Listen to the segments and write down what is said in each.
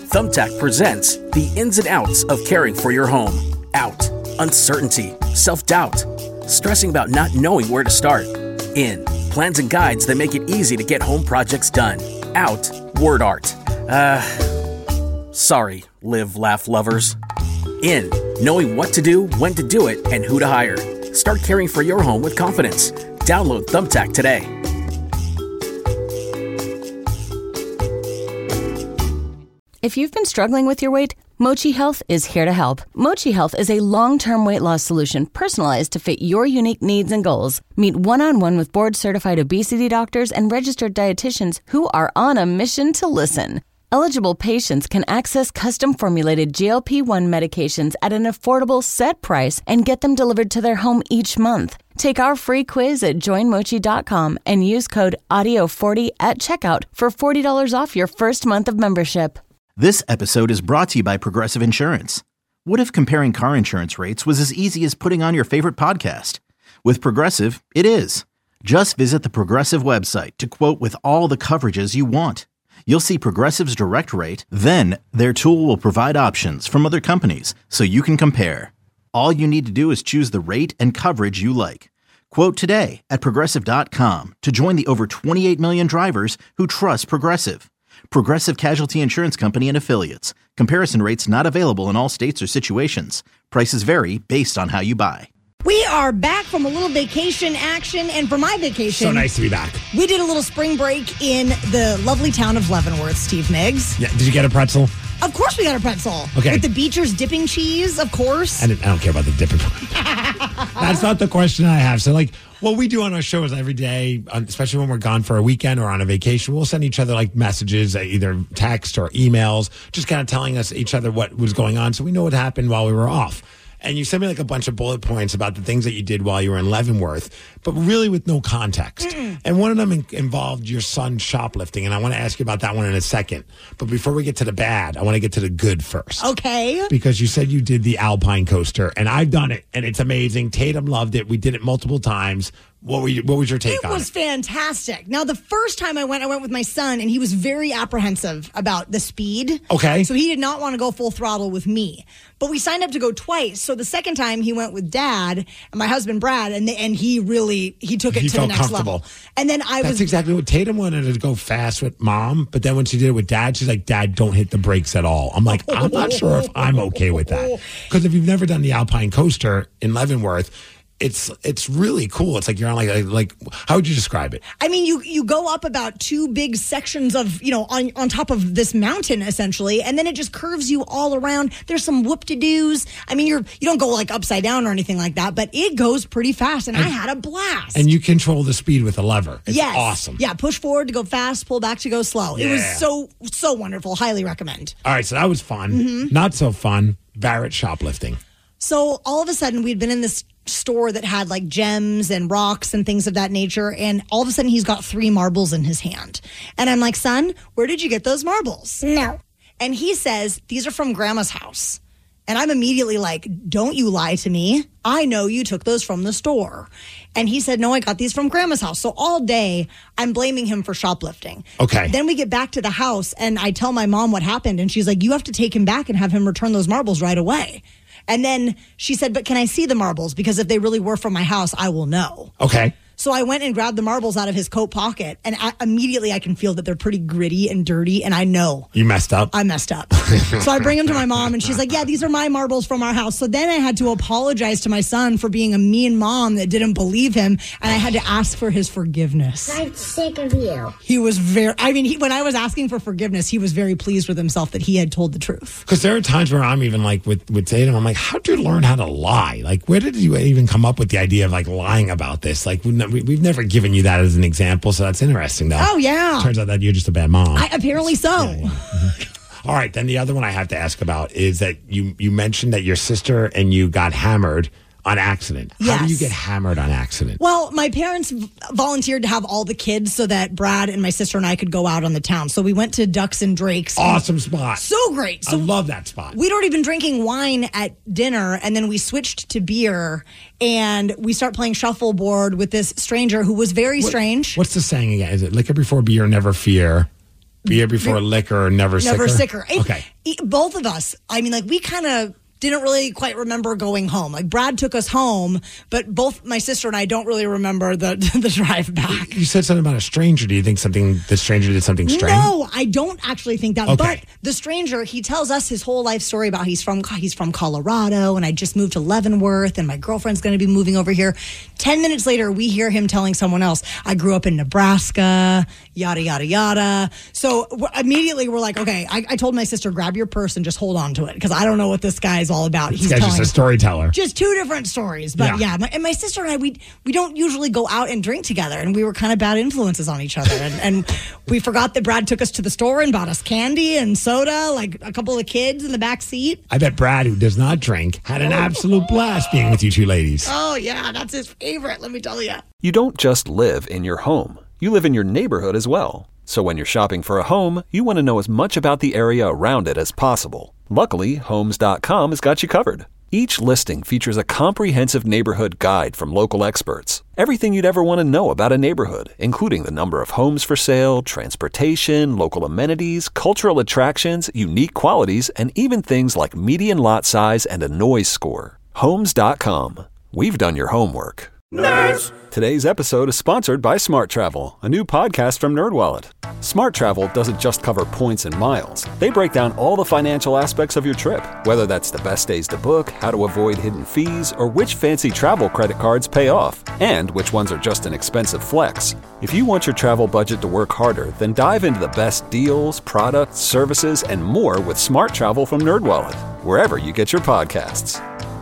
Thumbtack presents the ins and outs of caring for your home. Out, uncertainty, self-doubt, stressing about not knowing where to start. In, plans and guides that make it easy to get home projects done. Out, word art. Sorry, live, laugh lovers. In, knowing what to do, when to do it, and who to hire. Start caring for your home with confidence. Download Thumbtack today. If you've been struggling with your weight, Mochi Health is here to help. Mochi Health is a long-term weight loss solution personalized to fit your unique needs and goals. Meet one-on-one with board-certified obesity doctors and registered dietitians who are on a mission to listen. Eligible patients can access custom-formulated GLP-1 medications at an affordable set price and get them delivered to their home each month. Take our free quiz at joinmochi.com and use code AUDIO40 at checkout for $40 off your first month of membership. This episode is brought to you by Progressive Insurance. What if comparing car insurance rates was as easy as putting on your favorite podcast? With Progressive, it is. Just visit the Progressive website to quote with all the coverages you want. You'll see Progressive's direct rate, then their tool will provide options from other companies so you can compare. All you need to do is choose the rate and coverage you like. Quote today at Progressive.com to join the over 28 million drivers who trust Progressive. Progressive Casualty Insurance Company and Affiliates. Comparison rates not available in all states or situations. Prices vary based on how you buy. We are back from a little vacation action, and for my vacation... So nice to be back. We did a little spring break in the lovely town of Leavenworth, Steve Miggs. Yeah, did you get a pretzel? Of course we got a pretzel. Okay. With the Beecher's dipping cheese, of course. I don't care about the dipping. That's not the question I have. So, what we do on our show is every day, especially when we're gone for a weekend or on a vacation, we'll send each other messages, either text or emails, just kind of telling us each other what was going on so we know what happened while we were off. And you sent me a bunch of bullet points about the things that you did while you were in Leavenworth, but really with no context. Mm-mm. And one of them involved your son shoplifting, and I want to ask you about that one in a second. But before we get to the bad, I want to get to the good first. Okay. Because you said you did the Alpine coaster, and I've done it, and it's amazing. Tatum loved it. We did it multiple times. What was your take on it? It was fantastic. Now, the first time I went with my son, and he was very apprehensive about the speed. Okay. So he did not want to go full throttle with me. But we signed up to go twice. So the second time he went with Dad and my husband Brad, and he took it to the next level. And then That's exactly what Tatum wanted to go fast with Mom, but then when she did it with Dad, she's like, Dad, don't hit the brakes at all. I'm like, I'm not sure if I'm okay with that. Because if you've never done the Alpine coaster in Leavenworth, it's really cool. It's like you're on like how would you describe it? I mean, you go up about two big sections of, on top of this mountain essentially, and then it just curves you all around. There's some whoop-de-doos. I mean, you don't go upside down or anything like that, but it goes pretty fast, and I had a blast. And you control the speed with a lever. It's awesome. Yeah, push forward to go fast, pull back to go slow. Yeah. It was so wonderful. Highly recommend. All right, so that was fun. Mm-hmm. Not so fun. Barrett shoplifting. So all of a sudden, we'd been in this store that had gems and rocks and things of that nature, and all of a sudden he's got 3 marbles in his hand, and I'm like, son, where did you get those marbles? No. And he says, these are from Grandma's house. And I'm immediately like, don't you lie to me. I know you took those from the store. And he said, no, I got these from Grandma's house. So all day I'm blaming him for shoplifting. Okay. Then we get back to the house and I tell my mom what happened, and she's like, you have to take him back and have him return those marbles right away. And then she said, but can I see the marbles? Because if they really were from my house, I will know. Okay. So I went and grabbed the marbles out of his coat pocket, and immediately I can feel that they're pretty gritty and dirty, and I know. You messed up? I messed up. So I bring them to my mom, and she's like, yeah, these are my marbles from our house. So then I had to apologize to my son for being a mean mom that didn't believe him, and I had to ask for his forgiveness. I'm sick of you. He was when I was asking for forgiveness, he was very pleased with himself that he had told the truth. Because there are times where I'm even with Tatum, I'm like, how'd you learn how to lie? Where did you even come up with the idea of lying about this? We've never given you that as an example, so that's interesting, though. Oh, yeah. Turns out that you're just a bad mom. Apparently so. Yeah. Mm-hmm. All right, then the other one I have to ask about is that you mentioned that your sister and you got hammered on accident. Yes. How do you get hammered on accident? Well, my parents volunteered to have all the kids so that Brad and my sister and I could go out on the town. So we went to Ducks and Drakes. Awesome spot. So great. So I love that spot. We'd already been drinking wine at dinner, and then we switched to beer, and we start playing shuffleboard with this stranger who was very strange. What's the saying again? Is it liquor before beer, never fear? Beer before liquor, never sicker? Never sicker. Okay. Both of us, I mean, like, we kind of didn't really quite remember going home. Like, Brad took us home, but both my sister and I don't really remember the drive back. You said something about a stranger. Do you think the stranger did something strange? No, I don't actually think that. Okay. But the stranger, he tells us his whole life story about he's from Colorado, and I just moved to Leavenworth, and my girlfriend's going to be moving over here. 10 minutes later, we hear him telling someone else, I grew up in Nebraska, yada, yada, yada. So immediately we're like, okay, I told my sister, grab your purse and just hold on to it, because I don't know what this guy's all about. This guy's just a storyteller. Just two different stories. But yeah, my sister and I, we don't usually go out and drink together, and we were kind of bad influences on each other. And we forgot that Brad took us to the store and bought us candy and soda, like a couple of kids in the back seat. I bet Brad, who does not drink, had an absolute blast being with you two ladies. Oh, yeah, that's his favorite, let me tell you. You don't just live in your home. You live in your neighborhood as well. So when you're shopping for a home, you want to know as much about the area around it as possible. Luckily, Homes.com has got you covered. Each listing features a comprehensive neighborhood guide from local experts. Everything you'd ever want to know about a neighborhood, including the number of homes for sale, transportation, local amenities, cultural attractions, unique qualities, and even things like median lot size and a noise score. Homes.com. We've done your homework. Nerds! Today's episode is sponsored by Smart Travel, a new podcast from NerdWallet. Smart Travel doesn't just cover points and miles. They break down all the financial aspects of your trip, whether that's the best days to book, how to avoid hidden fees, or which fancy travel credit cards pay off, and which ones are just an expensive flex. If you want your travel budget to work harder, then dive into the best deals, products, services, and more with Smart Travel from NerdWallet, wherever you get your podcasts.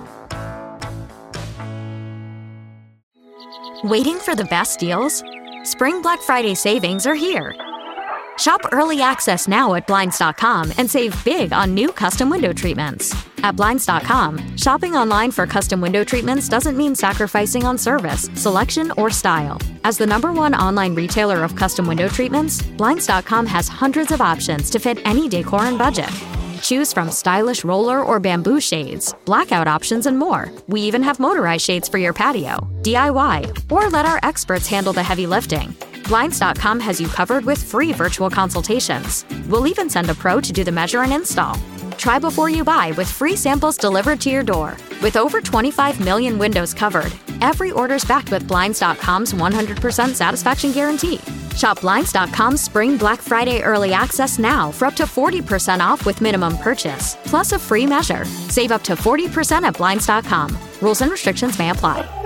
Waiting for the best deals? Spring Black Friday savings are here. Shop early access now at Blinds.com and save big on new custom window treatments. At Blinds.com, shopping online for custom window treatments doesn't mean sacrificing on service, selection, or style. As the #1 online retailer of custom window treatments, Blinds.com has hundreds of options to fit any decor and budget. Choose from stylish roller or bamboo shades, blackout options, and more. We even have motorized shades for your patio, DIY, or let our experts handle the heavy lifting. Blinds.com has you covered with free virtual consultations. We'll even send a pro to do the measure and install. Try before you buy with free samples delivered to your door. With over 25 million windows covered, every order's backed with Blinds.com's 100% satisfaction guarantee. Shop Blinds.com's Spring Black Friday Early Access now for up to 40% off with minimum purchase, plus a free measure. Save up to 40% at Blinds.com. Rules and restrictions may apply.